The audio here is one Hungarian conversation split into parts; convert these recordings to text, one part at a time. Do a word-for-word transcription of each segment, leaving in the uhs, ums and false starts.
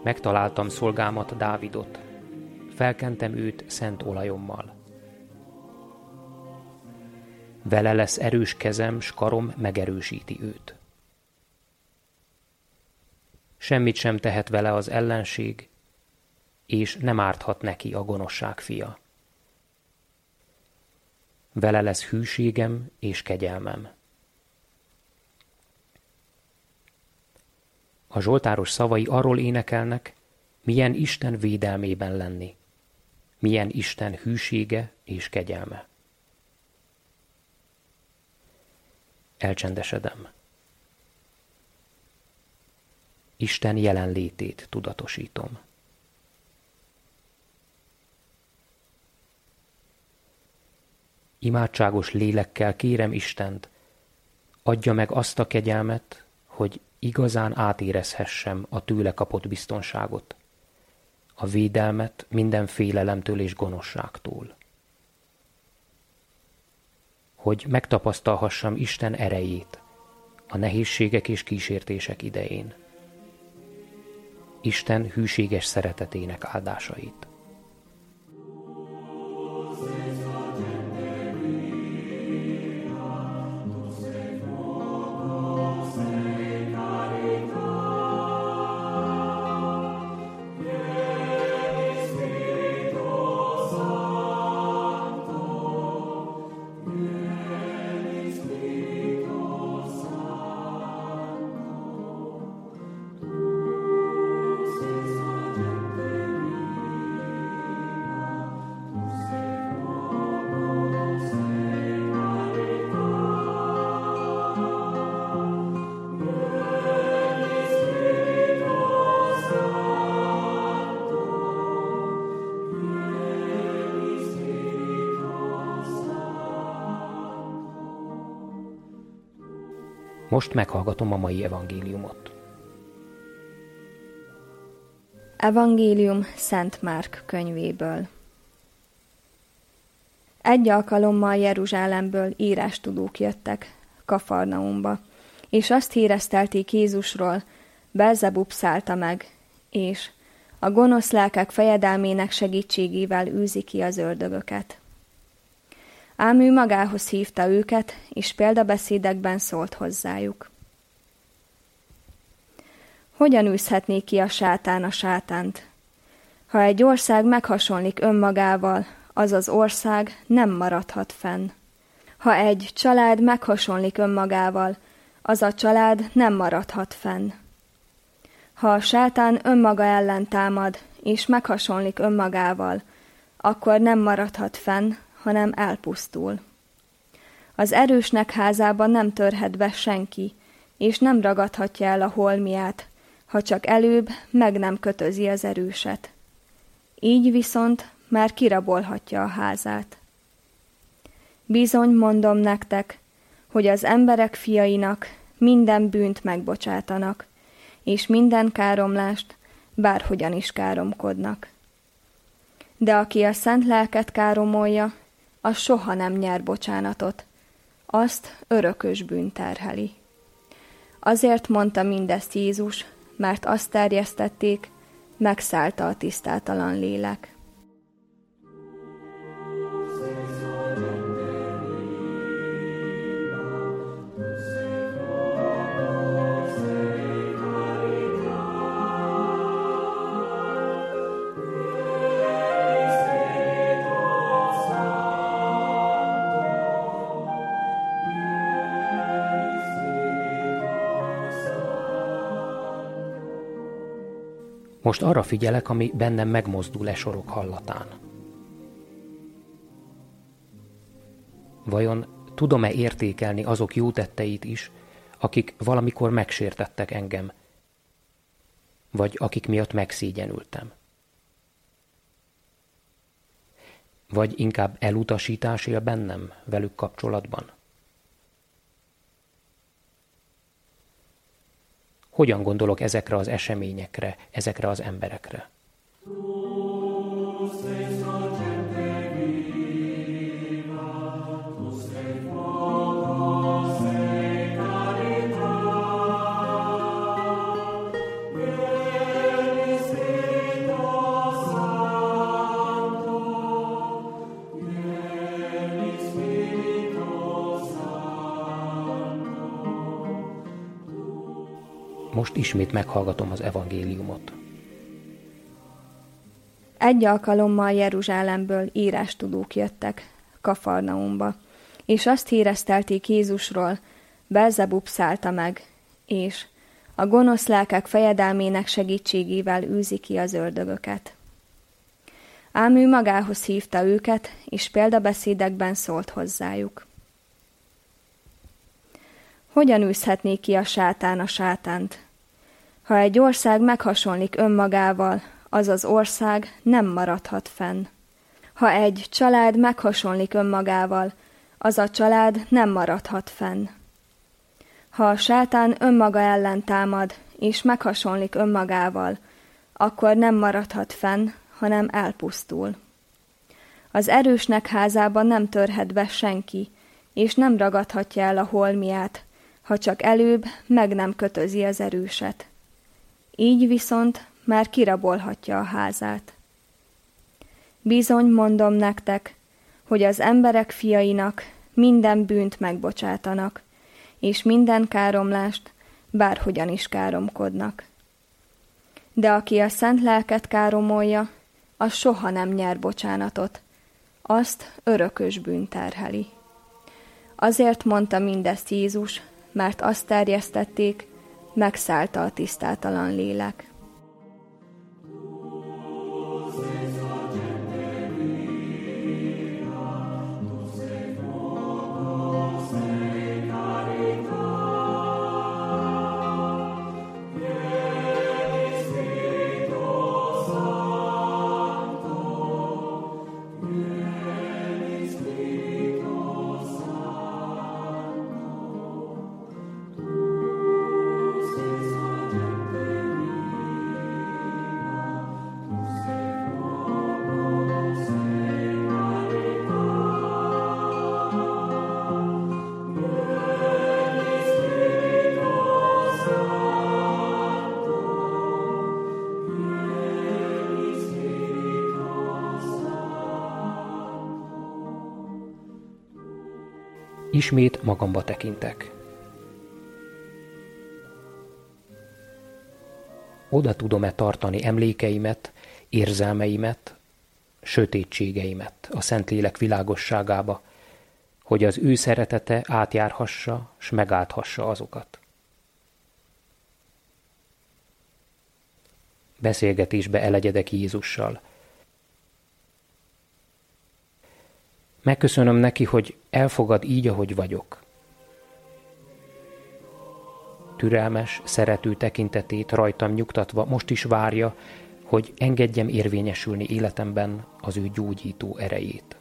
Megtaláltam szolgámat, Dávidot, felkentem őt szent olajommal. Vele lesz erős kezem, s karom megerősíti őt. Semmit sem tehet vele az ellenség, és nem árthat neki a gonoszság fia. Vele lesz hűségem és kegyelmem. A zsoltáros szavai arról énekelnek, milyen Isten védelmében lenni, milyen Isten hűsége és kegyelme. Elcsendesedem. Isten jelenlétét tudatosítom. Imádságos lélekkel kérem Istent, adja meg azt a kegyelmet, hogy igazán átérezhessem a tőle kapott biztonságot, a védelmet minden félelemtől és gonoszságtól. Hogy megtapasztalhassam Isten erejét a nehézségek és kísértések idején. Isten hűséges szeretetének áldásait. Most meghallgatom a mai evangéliumot. Evangélium Szent Márk könyvéből. Egy alkalommal Jeruzsálemből írástudók jöttek Kafarnaumba, és azt híresztelték Jézusról, Belzebub szállta meg, és a gonosz lelkek fejedelmének segítségével űzi ki az ördögöket. Ám ő magához hívta őket, és példabeszédekben szólt hozzájuk. Hogyan űzhetné ki a sátán a sátánt? Ha egy ország meghasonlik önmagával, az az ország nem maradhat fenn. Ha egy család meghasonlik önmagával, az a család nem maradhat fenn. Ha a sátán önmaga ellen támad, és meghasonlik önmagával, akkor nem maradhat fenn, hanem elpusztul. Az erősnek házában nem törhet be senki, és nem ragadhatja el a holmiát, ha csak előbb meg nem kötözi az erőset. Így viszont már kirabolhatja a házát. Bizony mondom nektek, hogy az emberek fiainak minden bűnt megbocsátanak, és minden káromlást, bárhogyan is káromkodnak. De aki a szent lelket káromolja, az soha nem nyer bocsánatot, azt örökös bűn terheli. Azért mondta mindezt Jézus, mert azt terjesztették, megszállta a tisztátalan lélek. Most arra figyelek, ami bennem megmozdul e sorok hallatán. Vajon tudom-e értékelni azok jó tetteit is, akik valamikor megsértettek engem, vagy akik miatt megszégyenültem? Vagy inkább elutasítás él bennem velük kapcsolatban? Hogyan gondolok ezekre az eseményekre, ezekre az emberekre? Most Most ismét meghallgatom az evangéliumot. Egy alkalommal Jeruzsálemből írástudók jöttek Kafarnaumba, és azt híresztelték Jézusról, Belzebub szállta meg, és a gonosz lelkek fejedelmének segítségével űzi ki az ördögöket. Ám ő magához hívta őket, és példabeszédekben szólt hozzájuk. Hogyan űzhetné ki a sátán a sátánt? Ha egy ország meghasonlik önmagával, az az ország nem maradhat fenn. Ha egy család meghasonlik önmagával, az a család nem maradhat fenn. Ha a sátán önmaga ellen támad, és meghasonlik önmagával, akkor nem maradhat fenn, hanem elpusztul. Az erősnek házában nem törhet be senki, és nem ragadhatja el a holmiát, ha csak előbb meg nem kötözi az erőset. Így viszont már kirabolhatja a házát. Bizony mondom nektek, hogy az emberek fiainak minden bűnt megbocsátanak, és minden káromlást bárhogyan is káromkodnak. De aki a szent lelket káromolja, az soha nem nyer bocsánatot, azt örökös bűn terheli. Azért mondta mindezt Jézus, mert azt terjesztették, megszállta a tisztátalan lélek. Ismét magamba tekintek. Oda tudom-e tartani emlékeimet, érzelmeimet, sötétségeimet a Szentlélek világosságába, hogy az ő szeretete átjárhassa, s megálthassa azokat. Beszélgetésbe elegyedek Jézussal. Megköszönöm neki, hogy elfogad így, ahogy vagyok. Türelmes, szerető tekintetét rajtam nyugtatva most is várja, hogy engedjem érvényesülni életemben az ő gyógyító erejét.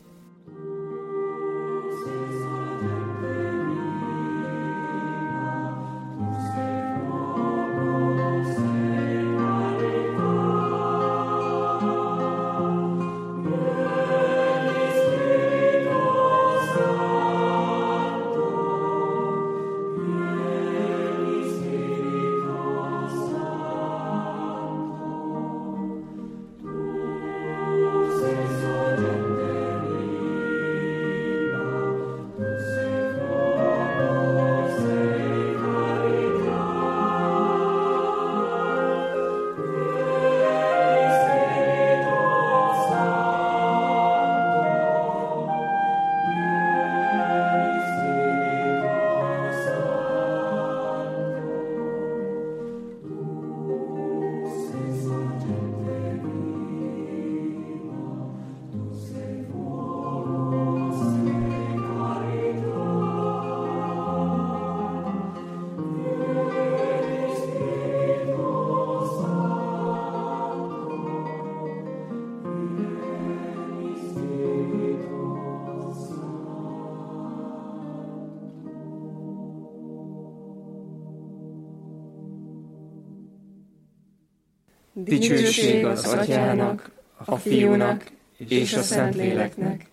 Dicsőség az Atyának, a Fiúnak és a Szentléleknek,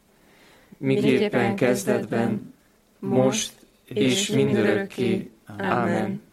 miképpen kezdetben, most és mindörökké. Ámen.